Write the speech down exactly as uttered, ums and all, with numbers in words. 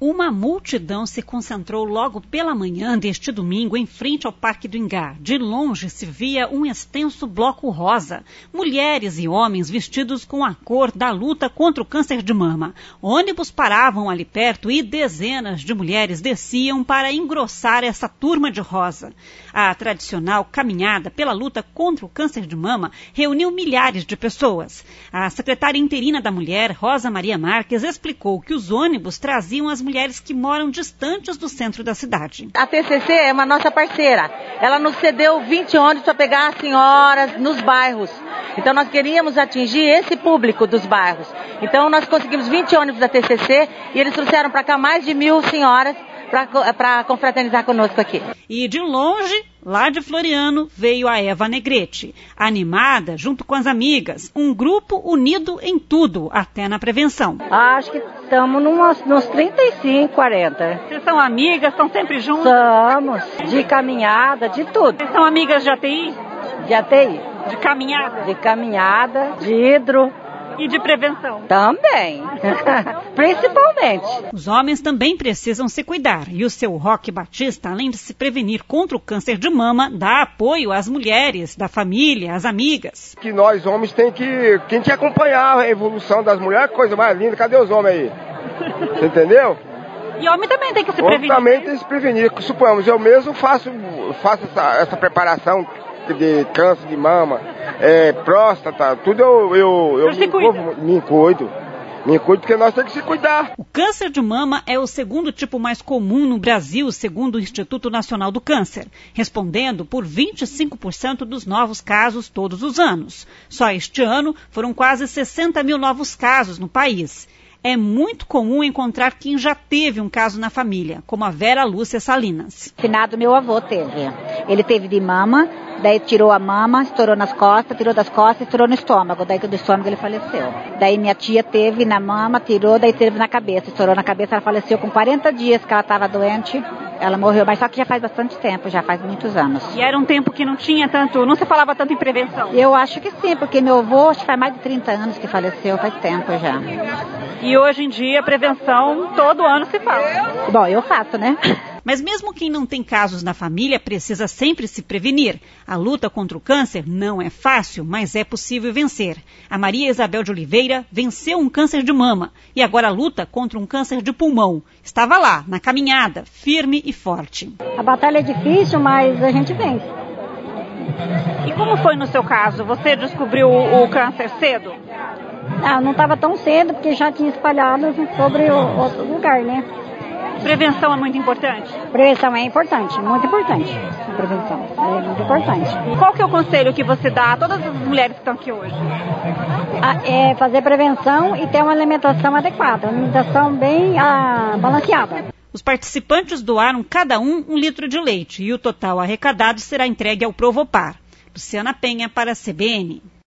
Uma multidão se concentrou logo pela manhã deste domingo em frente ao Parque do Ingá. De longe se via um extenso bloco rosa. Mulheres e homens vestidos com a cor da luta contra o câncer de mama. Ônibus paravam ali perto e dezenas de mulheres desciam para engrossar essa turma de rosa. A tradicional caminhada pela luta contra o câncer de mama reuniu milhares de pessoas. A secretária interina da Mulher, Rosa Maria Marques, explicou que os ônibus traziam as mulheres mulheres que moram distantes do centro da cidade. A T C C é uma nossa parceira. Ela nos cedeu vinte ônibus para pegar as senhoras nos bairros. Então nós queríamos atingir esse público dos bairros. Então nós conseguimos vinte ônibus da T C C e eles trouxeram para cá mais de mil senhoras para confraternizar conosco aqui. E de longe, lá de Floriano, veio a Eva Negrete, animada junto com as amigas, um grupo unido em tudo, até na prevenção. Acho que estamos nos trinta e cinco, quarenta. Vocês são amigas, estão sempre juntas? Somos, de caminhada, de tudo. Vocês são amigas de A T I? De A T I. De caminhada? De caminhada, de hidro. E de prevenção? Também, principalmente. Os homens também precisam se cuidar e o seu Roque Batista, além de se prevenir contra o câncer de mama, dá apoio às mulheres, da família, às amigas. Que nós homens tem que, tem que acompanhar a evolução das mulheres, coisa mais linda, cadê os homens aí? Você entendeu? E homem também tem que se homem prevenir. também tem que se prevenir, suponhamos, eu mesmo faço, faço essa, essa preparação de câncer de mama, é, próstata, tudo eu, eu, eu me, cuido, me cuido. Me cuido porque nós temos que se cuidar. O câncer de mama é o segundo tipo mais comum no Brasil, segundo o Instituto Nacional do Câncer, respondendo por vinte e cinco por cento dos novos casos todos os anos. Só este ano foram quase sessenta mil novos casos no país. É muito comum encontrar quem já teve um caso na família, como a Vera Lúcia Salinas. Finado meu avô teve. Ele teve de mama, daí tirou a mama, estourou nas costas, tirou das costas, estourou no estômago. Daí do estômago ele faleceu. Daí minha tia teve na mama, tirou, daí teve na cabeça. Estourou na cabeça, ela faleceu com quarenta dias que ela estava doente. Ela morreu, mas só que já faz bastante tempo, já faz muitos anos. E era um tempo que não tinha tanto, não se falava tanto em prevenção? Eu acho que sim, porque meu avô acho que faz mais de trinta anos que faleceu, faz tempo já. E hoje em dia a prevenção todo ano se fala. Bom, eu faço, né? Mas mesmo quem não tem casos na família precisa sempre se prevenir. A luta contra o câncer não é fácil, mas é possível vencer. A Maria Isabel de Oliveira venceu um câncer de mama e agora luta contra um câncer de pulmão. Estava lá, na caminhada, firme e forte. A batalha é difícil, mas a gente vence. E como foi no seu caso? Você descobriu o câncer cedo? Ah, não estava tão cedo, porque já tinha espalhado sobre o outro lugar, né? Prevenção é muito importante? Prevenção é importante, muito importante. Prevenção é muito importante. Qual que é o conselho que você dá a todas as mulheres que estão aqui hoje? Ah, é fazer prevenção e ter uma alimentação adequada, uma alimentação bem ah, balanceada. Os participantes doaram cada um um litro de leite e o total arrecadado será entregue ao Provopar. Luciana Penha para a C B N.